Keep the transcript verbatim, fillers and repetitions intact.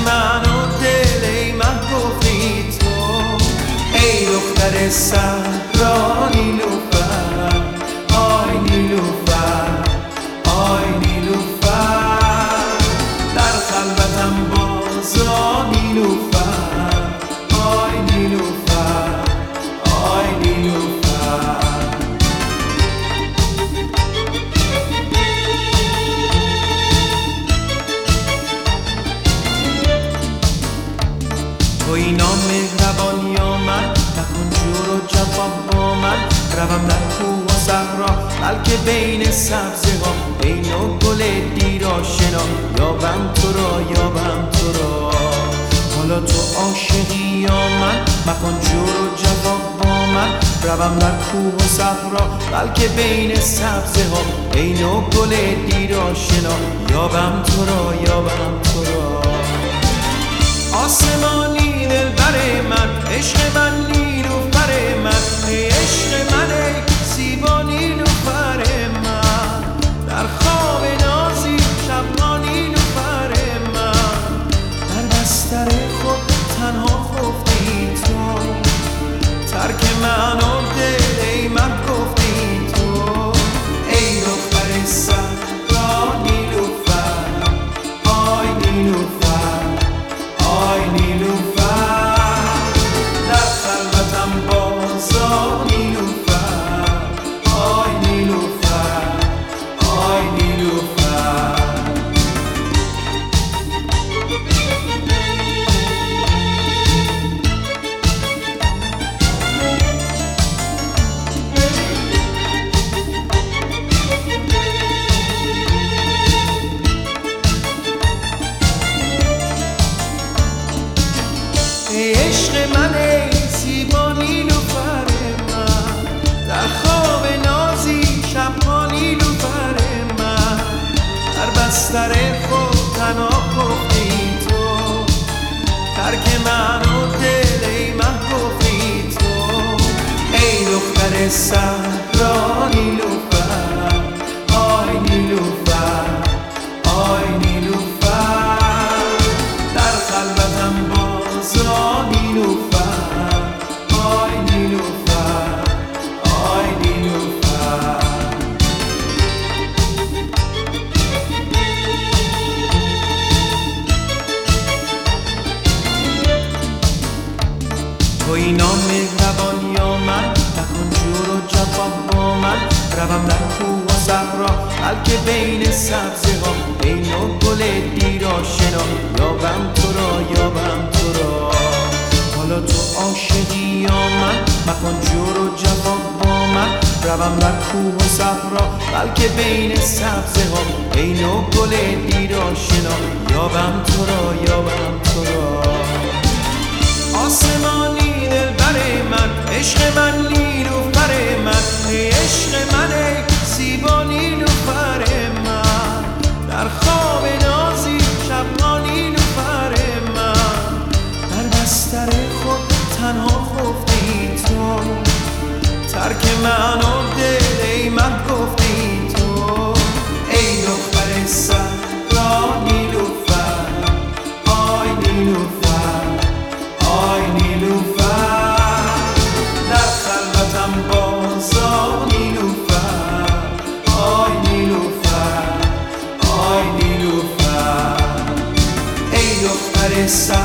منو دل ای من گفتی تو، ای دختر صحرا نیلوفر، آی نیلوفر، آی نیلوفر، در خلوتم بازا نیلوفر، آی نیلوفر، آی نیلوفر. توی نامهربان یا من، نکن جور و جفا با من، روم در کوه و صحرا بلکه بین سبزه ها، ای نوع گل دیر آشنا، یابم تو را یابم تو را. حالا تو عاشقی یا من، مکن جور و جفا با من، روم در کوه و صحرا بلکه بین سبزه ها، ای نوع گل دیر آشنا، یابم تو را یابم تو را. آسمانی دلبر من، عشق من نیلوفر من، ای عشق من ای زیبا نیلوفر من، در خواب نازی شبها نیلوفر من، در بستر خود تنها خفتی تو، ترک من و دل ای من گفتی تو، ای دختر صحرا نیلوفر، آی نیلوفر، آی نیلوفر، در خلوتم بازا نیلوفر، آی نیلوفر، آی نیلوفر. ای عشق من ای زیبا نیلوفر من، در خواب نازی شبها نیلوفر من، در بستر خود تنها خفتی تو، ترک من و دل ای من گفتی تو، ای دختر صحرا نیلوفر، آی نیلوفر، آی نیلوفر، در خلوتم بازا نیلوفر، آی نیلوفر، آی نیلوفر. توی نامهربان یا من، نکن جور و جفا با من، روم در کوه و صحرا بلکه بین سبزه ها، ای نوع گل دیر آشنا، یابم تو را یابم تو را. حالا تو عاشقی یا من، مکن جور و جفا با من، روم در کوه و صحرا بلکه بین سبزه ها، ای نوع گل دیر آشنا، یابم تو را یابم تو را. آسمانی دلبر من، عشق من نیلوفر من، ای عشق من ای زیبا نیلوفر من، در خواب نازی شبها نیلوفر من، در بستر خود تنها خفتی تو، ترک من و دل ای من گفتی تو، ای دختر صحرا نیلوفر، آی نیلوفر، آی نیلوفر، در خلوتم بازا نیلوفر، آی نیلوفر، آی نیلوفر، ای دختر صحرا